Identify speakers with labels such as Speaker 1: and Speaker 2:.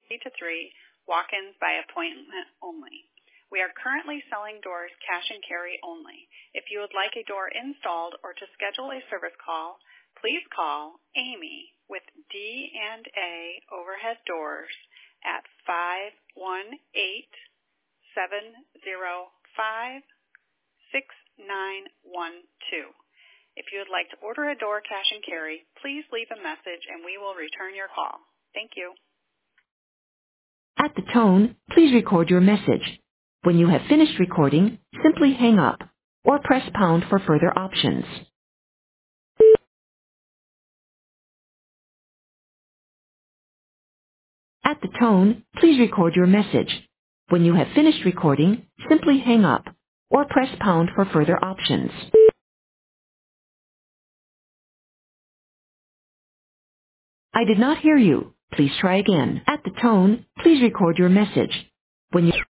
Speaker 1: 8 to 3, walk-ins by appointment only. We are currently selling doors cash and carry only. If you would like a door installed or to schedule a service call, please call Amy with D&A Overhead Doors at 518-705-6912. If you would like to order a door cash and carry, please leave a message and we will return your call. Thank you.
Speaker 2: At the tone, please record your message. When you have finished recording, simply hang up or press pound for further options. At the tone, please record your message. When you have finished recording, simply hang up or press pound for further options. I did not hear you. Please try again. At the tone, please record your message. When you